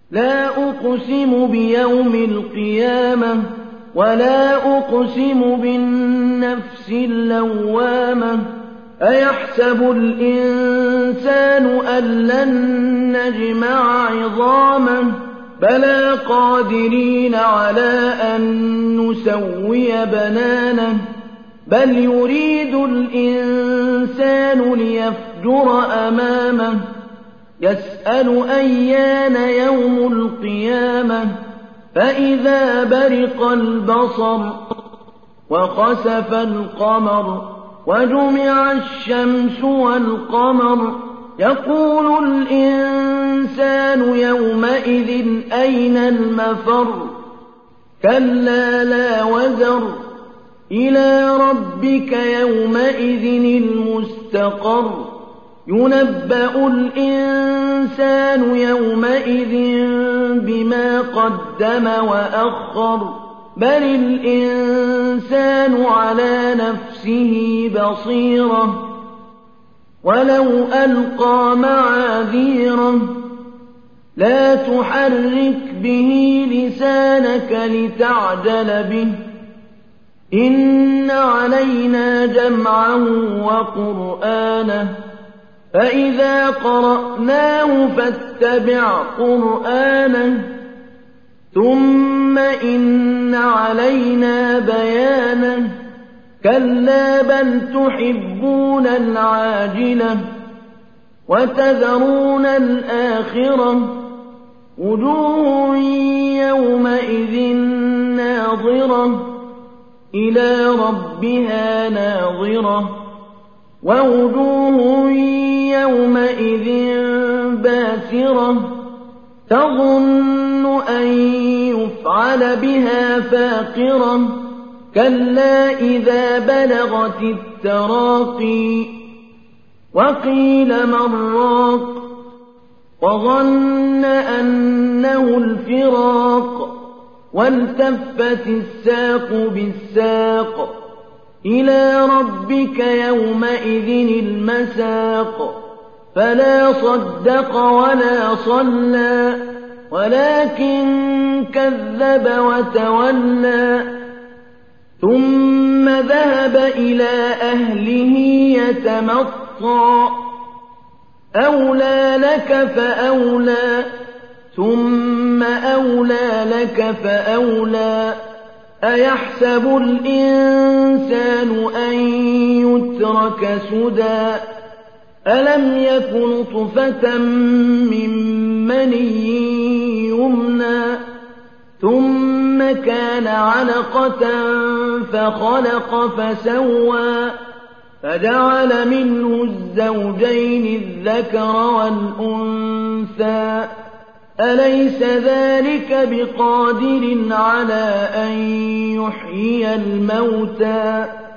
لا أقسم بيوم القيامة ولا أقسم بالنفس اللوامة أيحسب الإنسان أن لن نجمع عظامه بلى قادرين على أن نسوي بنانه بل يريد الإنسان ليفجر أمامه يسأل أيان يوم القيامة فإذا برق البصر وخسف القمر وجمع الشمس والقمر يقول الإنسان يومئذ أين المفر كلا لا وزر إلى ربك يومئذ المستقر ينبأ الإنسان يومئذ بما قدم وأخر بل الإنسان على نفسه بصيرة ولو ألقى معاذيره لا تحرك به لسانك لتعجل به إن علينا جمعه وقرآنه فإذا قرأناه فاتبع قرآنه ثم إن علينا بيانه كلا بل تحبون العاجلة وتذرون الآخرة وجوه يومئذ ناظرة إلى ربها ناظرة ووجوه يومئذ باسرة تظن أن يفعل بها فاقرة كلا إذا بلغت التراقي وقيل من راق وظن أنه الفراق والتفت الساق بالساق إلى ربك يومئذ المساق فلا صدق ولا صلى ولكن كذب وتولى ثم ذهب إلى أهله يتمطى أولى لك فأولى ثم أولى لك فأولى أيحسب الإنسان أن يترك سدى ألم يك نطفة من مني يمنى ثم كان علقة فخلق فسوى فجعل منه الزوجين الذكر والأنثى أليس ذلك بقادر على أن يحيي الموتى